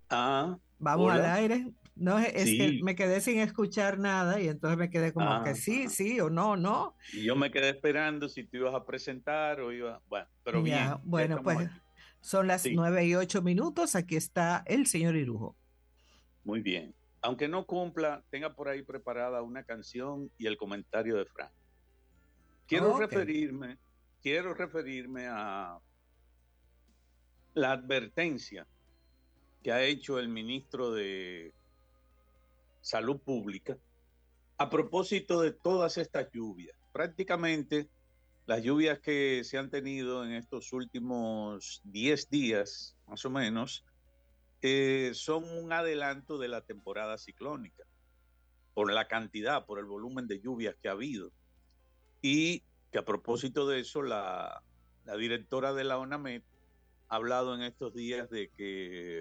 Ah, Vamos al hola. aire. No, es que Sí. me quedé sin escuchar nada y entonces me quedé como que sí, Ajá. sí o no, no. Y yo me quedé esperando si te ibas a presentar o iba. Bueno, pero Ya, bien, ya bueno, estamos pues aquí. son las Sí, 9:08. Aquí está el señor Irujo. muy bien. Aunque no cumpla, tenga por ahí preparada una canción y el comentario de Frank. Quiero Ok, referirme, quiero referirme a la advertencia que ha hecho el ministro de Salud Pública a propósito de todas estas lluvias. Prácticamente las lluvias que se han tenido en estos últimos 10 días, más o menos, son un adelanto de la temporada ciclónica, por la cantidad, por el volumen de lluvias que ha habido. Y que a propósito de eso, la directora de la ONAMED ha hablado en estos días de que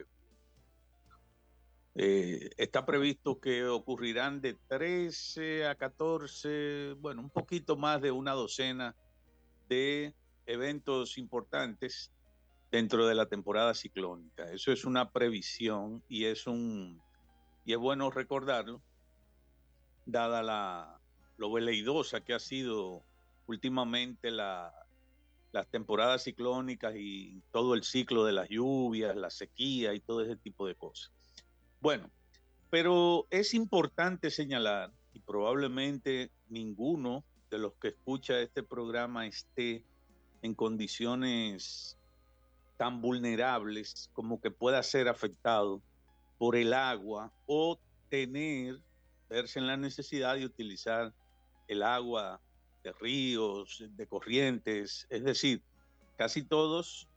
está previsto que ocurrirán de 13 a 14, bueno, un poquito más de una docena de eventos importantes dentro de la temporada ciclónica. Eso es una previsión y es bueno recordarlo, dada lo veleidosa que ha sido últimamente las temporadas ciclónicas y todo el ciclo de las lluvias, la sequía y todo ese tipo de cosas. Bueno, pero es importante señalar, y probablemente ninguno de los que escucha este programa esté en condiciones tan vulnerables como que pueda ser afectado por el agua o tener, verse en la necesidad de utilizar el agua de ríos, de corrientes, es decir, casi todos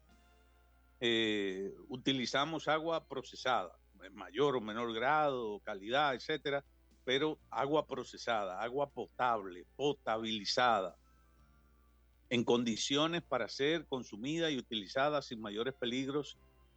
utilizamos agua procesada, en mayor o menor grado, calidad, etcétera, pero agua procesada, agua potable, potabilizada, en condiciones para ser consumida y utilizada sin mayores peligros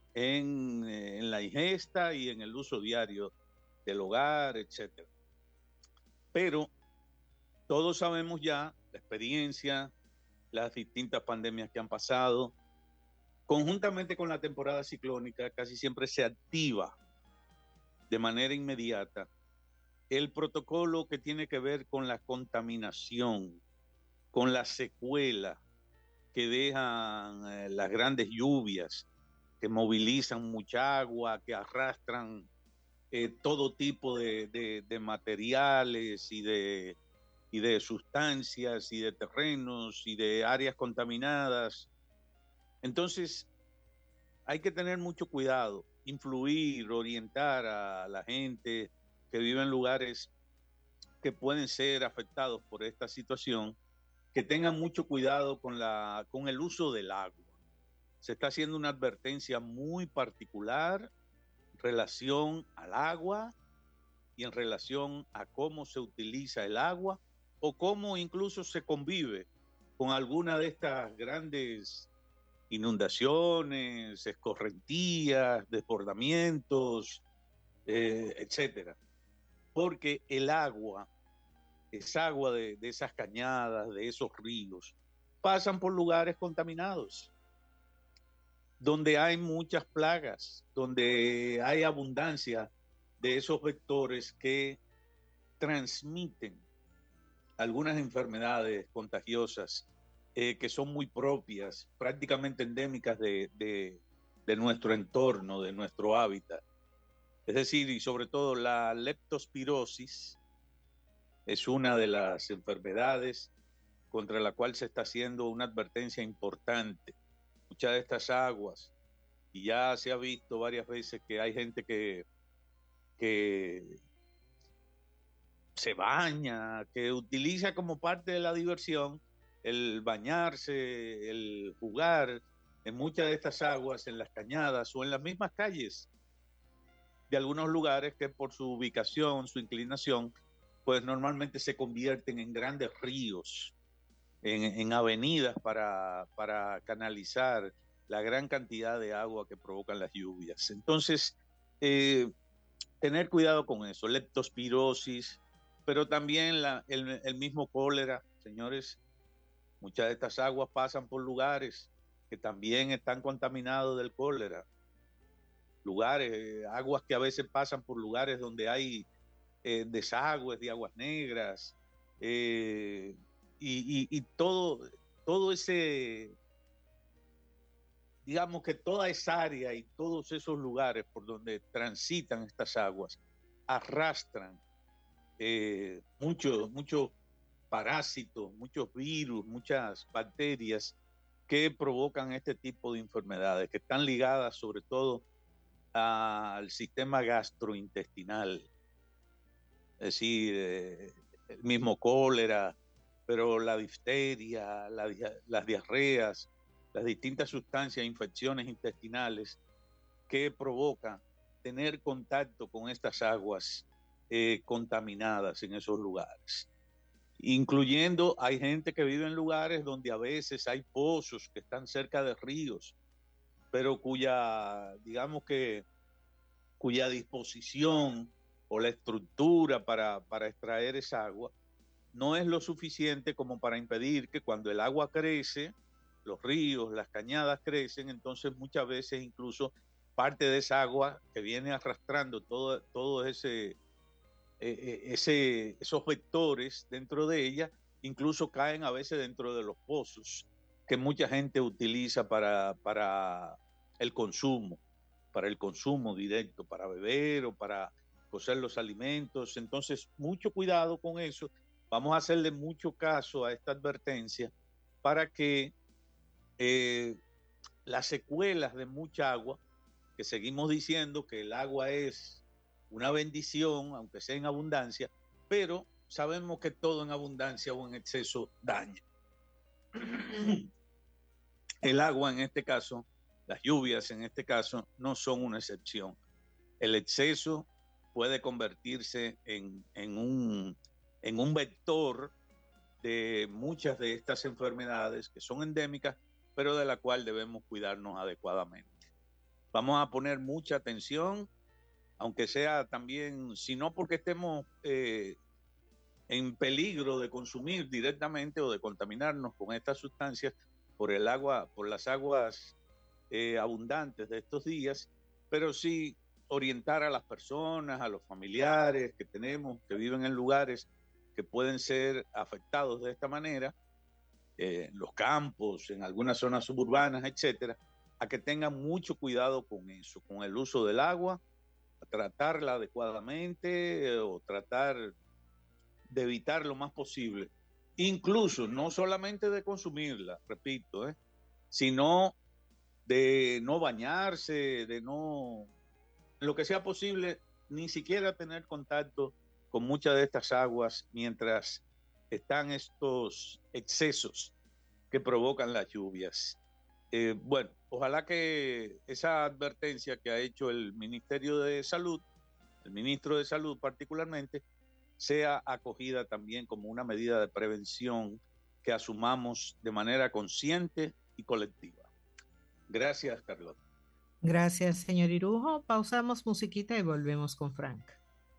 en la ingesta y en el uso diario del hogar, etcétera. Pero todos sabemos ya la experiencia, las distintas pandemias que han pasado, conjuntamente con la temporada ciclónica, casi siempre se activa de manera inmediata el protocolo que tiene que ver con la contaminación, con la secuela que dejan las grandes lluvias, que movilizan mucha agua, que arrastran todo tipo de materiales y de sustancias y de terrenos y de áreas contaminadas. Entonces, hay que tener mucho cuidado, influir, orientar a la gente que vive en lugares que pueden ser afectados por esta situación, que tengan mucho cuidado con el uso del agua. Se está haciendo una advertencia muy particular en relación al agua y en relación a cómo se utiliza el agua o cómo incluso se convive con alguna de estas grandes inundaciones, escorrentías, desbordamientos, etcétera. Porque el agua, es agua de esas cañadas, de esos ríos, pasan por lugares contaminados, donde hay muchas plagas, donde hay abundancia de esos vectores que transmiten algunas enfermedades contagiosas que son muy propias, prácticamente endémicas de nuestro entorno, de nuestro hábitat. Es decir, y sobre todo la leptospirosis es una de las enfermedades contra la cual se está haciendo una advertencia importante. Muchas de estas aguas, y ya se ha visto varias veces que hay gente que se baña, que utiliza como parte de la diversión el bañarse, el jugar en muchas de estas aguas, en las cañadas o en las mismas calles de algunos lugares que por su ubicación, su inclinación, pues normalmente se convierten en grandes ríos, en avenidas para canalizar la gran cantidad de agua que provocan las lluvias. Entonces, eh, tener cuidado con eso, leptospirosis, pero también el mismo cólera, señores. Muchas de estas aguas pasan por lugares que también están contaminados del cólera. lugares, aguas que a veces pasan por lugares donde hay desagües de aguas negras, y todo ese, digamos que toda esa área y todos esos lugares por donde transitan estas aguas arrastran muchos parásitos, muchos virus, muchas bacterias que provocan este tipo de enfermedades, que están ligadas sobre todo al sistema gastrointestinal, es decir, el mismo cólera, pero la difteria, las diarreas, las distintas sustancias, infecciones intestinales que provocan tener contacto con estas aguas contaminadas en esos lugares. Incluyendo, hay gente que vive en lugares donde a veces hay pozos que están cerca de ríos, pero cuya disposición o la estructura para extraer esa agua no es lo suficiente como para impedir que cuando el agua crece, los ríos, las cañadas crecen, entonces muchas veces incluso parte de esa agua que viene arrastrando todo esos vectores dentro de ella, incluso caen a veces dentro de los pozos que mucha gente utiliza para el consumo directo, para beber o para cocer los alimentos. Entonces, mucho cuidado con eso. Vamos a hacerle mucho caso a esta advertencia para que las secuelas de mucha agua, que seguimos diciendo que el agua es una bendición, aunque sea en abundancia, pero sabemos que todo en abundancia o en exceso daña. El agua en este caso, las lluvias en este caso, no son una excepción. El exceso puede convertirse en un vector de muchas de estas enfermedades que son endémicas, pero de la cual debemos cuidarnos adecuadamente. Vamos a poner mucha atención, aunque sea también, si no porque estemos en peligro de consumir directamente o de contaminarnos con estas sustancias por las aguas abundantes de estos días, pero sí orientar a las personas, a los familiares que tenemos, que viven en lugares que pueden ser afectados de esta manera, en los campos, en algunas zonas suburbanas, etcétera, a que tengan mucho cuidado con eso, con el uso del agua, a tratarla adecuadamente o tratar de evitar lo más posible, incluso no solamente de consumirla, repito, sino de no bañarse, de no, lo que sea posible, ni siquiera tener contacto con muchas de estas aguas mientras están estos excesos que provocan las lluvias. Bueno, ojalá que esa advertencia que ha hecho el Ministerio de Salud, el ministro de Salud particularmente, sea acogida también como una medida de prevención que asumamos de manera consciente y colectiva. Gracias, Carlota. Gracias, señor Irujo. Pausamos musiquita y volvemos con Frank.